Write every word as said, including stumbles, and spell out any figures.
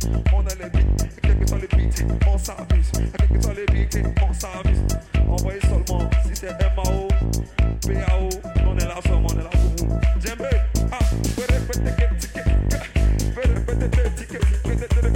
On a les beats, quel que soit les beats, on s'amuse. Quel que soit les beats, on s'amuse. Envoyez seulement si c'est M A O, P A O, on est là seulement, on est là pour vous. Djembe, ah, fais répéter, ticket, fais répéter, ticket,